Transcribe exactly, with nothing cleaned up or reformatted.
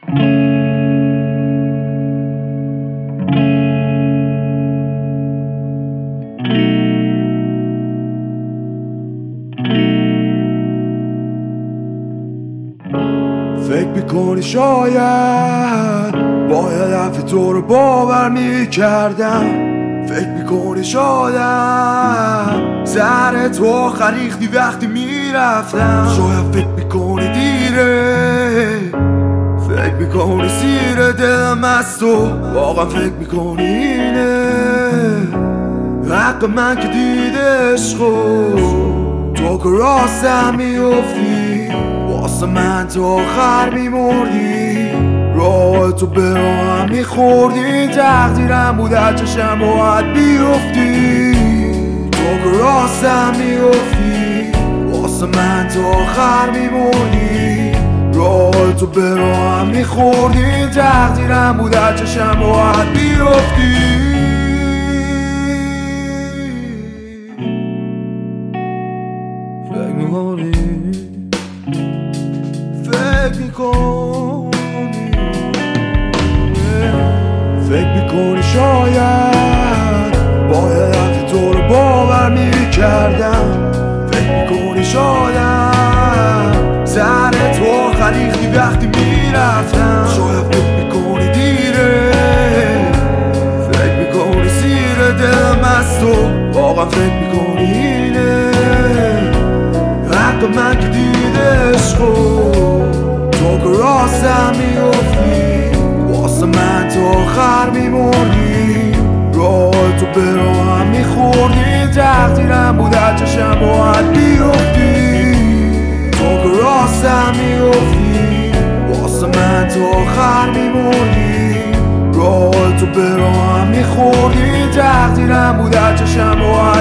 فکر میکنی شاید باید حرف تو رو باور میکردم. فکر میکنی شاید سر تو آخر ریختی وقتی میرفتم. شاید فکر میکنی دیره، فکر میکنی سیر دلم از تو. واقعا فکر میکنی اینه حق من که دیده عشقو. تو که راستم میافتی واسه من تا آخر میمردی. راه تو به راهم میخوردی، تقدیرم بود از چشم باید بیفتی. تو که راستم میافتی واسه من تا آخر میمردی. راه تو به راهم میخوردی، تقدیرم بود از چشم باید بیفتی. فکر میکنی فکر میکنی فکر میکنی شاید باید حرف تو رو باور میکردم. فکر میکنی شاید سر تو آخر ریختی وقتی میرفتم. شاید فکر میکنی دیره، فکر میکنی سیر دلم از تو. واقعا فکر میکنی اینه حق من که دیده عشقو. تو که راستم میافتی واسه من تا آخر میمردی. راه تو به راهم میخوردی، تقدیرم بود از چشم باید بیفتی. تو که راستم میافتی واسه من تا آخر میمردی. راه تو به راهم میخوردی، تقدیرم بود از چشم باید